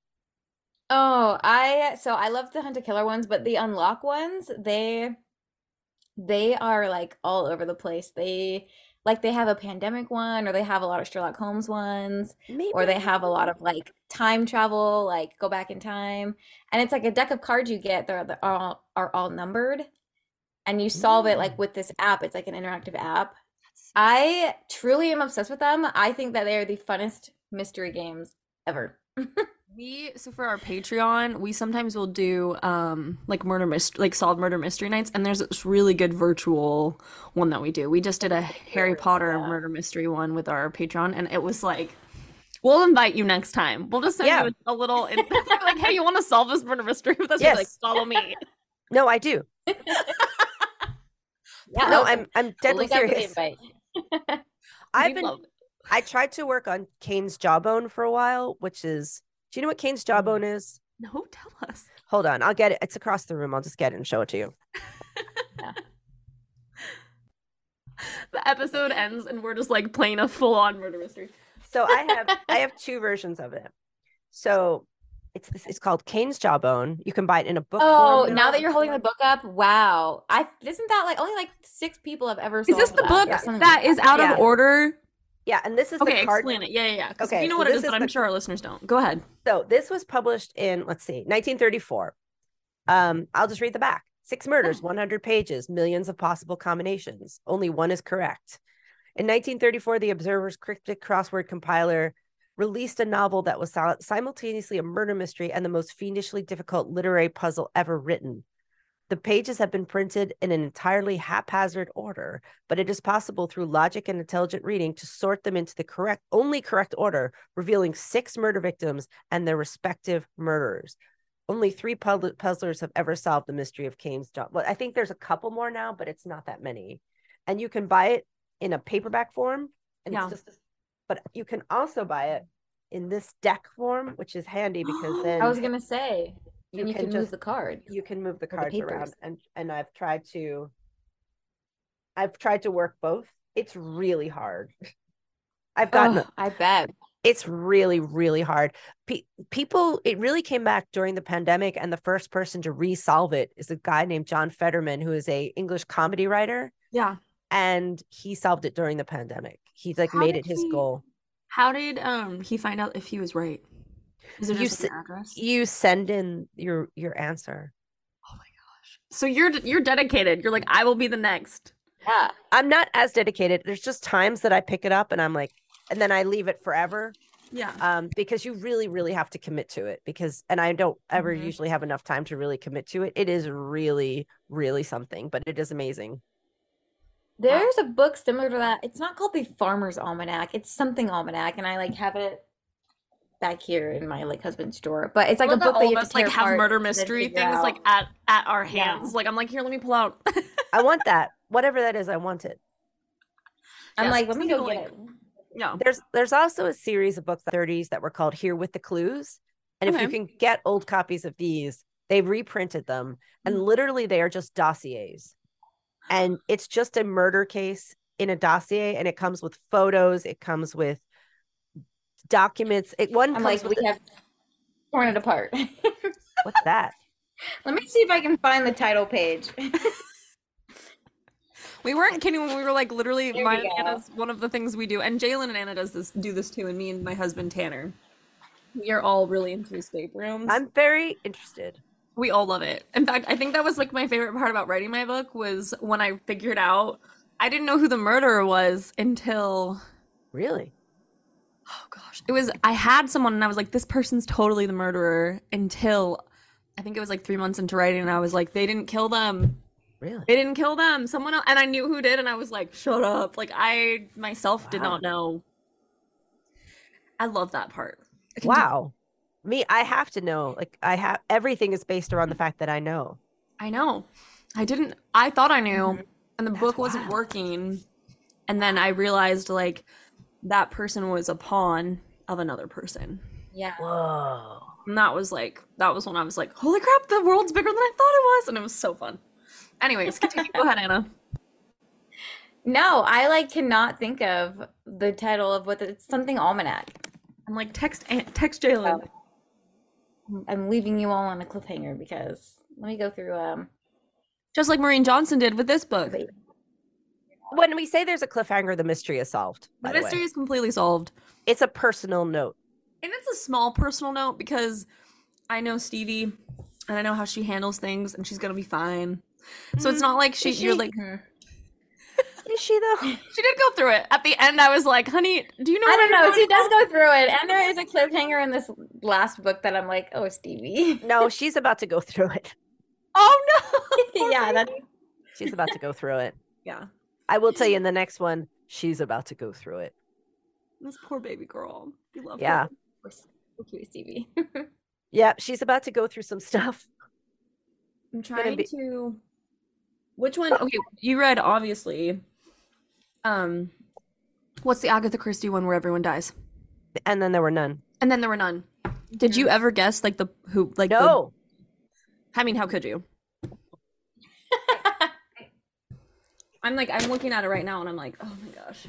Oh, I so I love the Hunt a Killer ones, but the Unlock ones, they they are like all over the place. They like they have a pandemic one, or they have a lot of Sherlock Holmes ones, Maybe or I they have have a them. lot of like time travel, like go back in time. And it's like a deck of cards you get, they're, they're all are all numbered, and you solve it like Mm. with this app. It's like an interactive app. I truly am obsessed with them. I think that they are the funnest mystery games ever. We so for our Patreon, we sometimes will do um like murder mystery, like solved murder mystery nights, and there's this really good virtual one that we do. We just did a Harry Potter Yeah. murder mystery one with our Patreon, and it was like, we'll invite you next time. We'll just send Yeah. you a, a little in, like, hey, you want to solve this murder mystery with us? You're Yes. like, follow me. No, I do. Yeah, No, okay. I'm I'm deadly Look out for the serious. invite. I've We been love it. I tried to work on Kane's Jawbone for a while, which is, do you know what Kane's Jawbone is? No, tell us. Hold on, I'll get it. It's across the room. I'll just get it and show it to you. The episode ends and we're just like playing a full-on murder mystery. So I have I have two versions of it. So it's it's called Kane's Jawbone. You can buy it in a book Oh, form now or that you're holding the form. book up, wow. I isn't that like only like six people have ever Is this solved the that book or Yeah. something that like is out Yeah. of order? Yeah, and this is Okay, the card. explain it. Yeah, yeah, yeah. 'Cause Okay, you know so what it this is, is but I'm the- sure our listeners don't. Go ahead. So this was published in, let's see, nineteen thirty-four. Um, I'll just read the back. Six murders, one hundred pages, millions of possible combinations. Only one is correct. In nineteen thirty-four, the Observer's cryptic crossword compiler released a novel that was sil- simultaneously a murder mystery and the most fiendishly difficult literary puzzle ever written. The pages have been printed in an entirely haphazard order, but it is possible through logic and intelligent reading to sort them into the correct, only correct order, revealing six murder victims and their respective murderers. Only three puzzle- puzzlers have ever solved the mystery of Kane's Jaw. Well, I think there's a couple more now, but it's not that many. And you can buy it in a paperback form, and Yeah. it's just, but you can also buy it in this deck form, which is handy because then I was gonna say, you and you can can just move the cards. you can move the the cards papers. around, and and I've tried to I've tried to work both. It's really hard. I've gotten Oh, I bet. it's really really hard. Pe- people it really came back during the pandemic, and the first person to resolve it is a guy named John Fetterman, who is a English comedy writer, Yeah. and he solved it during the pandemic. He's like How made did it his he- goal. How did um he find out if he was right? Is it You just an s- address? You send in your your answer. Oh my gosh. So you're you're dedicated. You're like, I will be the next. Yeah. I'm not as dedicated. There's just times that I pick it up and I'm like, and then I leave it forever. Yeah. Um, because you really, really have to commit to it, because, and I don't ever Mhm. usually have enough time to really commit to it. It is really, really something, but it is amazing. There's a book similar to that. It's not called the Farmer's Almanac. It's something almanac, and I like have it back here in my like husband's drawer. But it's like a Love that book that all you of have us to like tear have apart murder and then mystery figure things out. like at at our Yeah. hands. Like I'm like, here, let me pull out. I want that. Whatever that is, I want it. I'm Yes, like, let me go something get like- it. Yeah. There's there's also a series of books in the thirties that were called Here with the Clues. And if you Okay. can get old copies of these, they've reprinted them. And Mm. literally they are just dossiers. And it's just a murder case in a dossier, and it comes with photos, it comes with documents. It one I'm comes like, with we the- have torn it apart. what's that? Let me see if I can find the title page. We weren't kidding when we were like literally There mine we and go. Anna's one of the things we do, and Jalen and Anna does this do this too, and me and my husband Tanner. We are all really into escape rooms. I'm very interested. We all love it. In fact, I think that was like my favorite part about writing my book was when I figured out I didn't know who the murderer was until Really? oh gosh. It was I had someone and I was like, this person's totally the murderer until I think it was like three months into writing and I was like, they didn't kill them. Really? They didn't kill them. Someone else, and I knew who did, and I was like, shut up. Like I myself did Wow. not know. I love that part. I can do- Wow. Me, I have to know. Like I have everything is based around the fact that I know. I know. I didn't I thought I knew Mhm. and the That's book wasn't wild. working. And then I realized like that person was a pawn of another person. Yeah. Whoa. And that was like that was when I was like, holy crap, the world's bigger than I thought it was. And it was so fun. Anyways, continue. Go ahead, Anna. No, I like cannot think of the title of what the, it's something almanac. I'm like, text An- text Jalen. Oh. I'm leaving you all on a cliffhanger because let me go through um Just like Maureen Johnson did with this book. wait. When we say there's a cliffhanger, the mystery is solved. The By the mystery way. is completely solved. It's a personal note. And it's a small personal note because I know Stevie and I know how she handles things and she's gonna be fine. So it's not like she, Is you're she? like Mhm. Is she though? She did go through it. At the end, I was like, honey, do you know I where don't you're know. going She does now?" go through it, and there is a cliffhanger in this last book that I'm like, oh, Stevie. No, she's about to go through it. Oh no. Poor Yeah, that's baby. She's about to go through it. Yeah. I will tell you in the next one, she's about to go through it. This poor baby girl. We love Yeah. her. so cute, Stevie. Yeah, she's about to go through some stuff. I'm gonna trying be- to. Which one? Okay, you read obviously. Um, what's the Agatha Christie one where everyone dies? And then there were none. And then there were none. Did you ever guess like the who like the- No. I mean, how could you? I'm like I'm looking at it right now and I'm like, oh my gosh.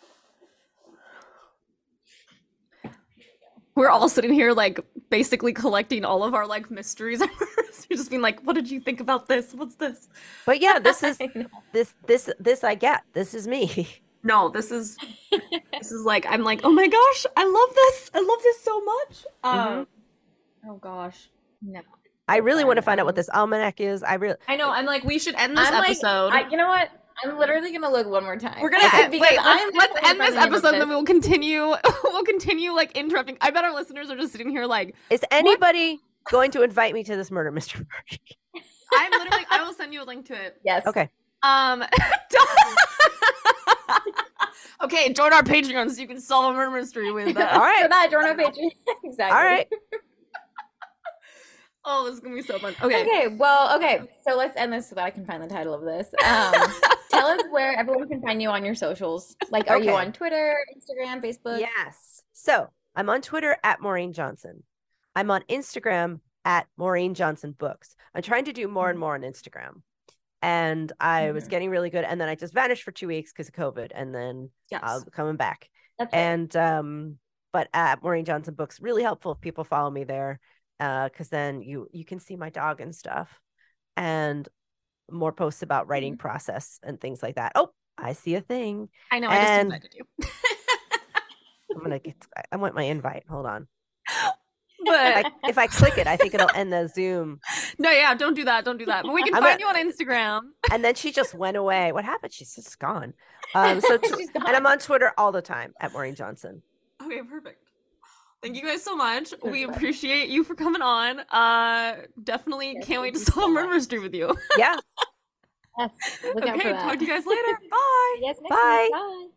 We're all sitting here like basically collecting all of our like mysteries. You're just being like, what did you think about this? What's this? But yeah, this is I know. this this this I get. This is me. No, this is this is like I'm like, oh my gosh, I love this. I love this so much. Mhm. Um, oh gosh. No. I really want to fun. find out what this almanac is. I really I know, I'm like, we should end this I'm like, episode. I, you know what? I'm literally gonna look one more time. We're gonna Okay, end, because wait. I'm Let's, let's definitely end this finding a book episode, and then this- we'll continue. We'll continue like interrupting. I bet our listeners are just sitting here like, is anybody going to invite me to this murder mystery party? I'm literally. I will send you a link to it. Yes. Okay. Um. Okay, join our Patreon so you can solve a murder mystery with. All Uh, right. For that, join our Patreon. Exactly. All right. oh, this is gonna be so fun. Okay. Okay. Well. Okay. So let's end this so that I can find the title of this. Um, tell us where everyone can find you on your socials. Like, are you Okay. on Twitter, Instagram, Facebook? Yes. So I'm on Twitter at Maureen Johnson. I'm on Instagram at Maureen Johnson Books. I'm trying to do more and more on Instagram. And I was Mhm. getting really good. And then I just vanished for two weeks because of COVID. And then Yes. I'm coming back. That's right. And um, but at Maureen Johnson Books, really helpful if people follow me there. Uh, because then you you can see my dog and stuff. And more posts about writing Mhm. process and things like that. Oh, I see a thing. I know. I just and- invited you. I'm gonna get I want my invite. Hold on. but If I, if I click it, I think it'll end the Zoom. no, yeah, don't do that. Don't do that. But we can I'm find gonna- you on Instagram. And then she just went away. What happened? She's just gone. Um, so tw- She's and I'm gone. on Twitter all the time at Maureen Johnson. Okay, perfect. Thank you guys so much. We Perfect. appreciate you for coming on. Uh, definitely Yes, can't wait thank to you so solve murder much. mystery with you. Yeah. Yes. Look out for Okay, that. talk to you guys later. Bye. See you guys next Bye. week. Bye.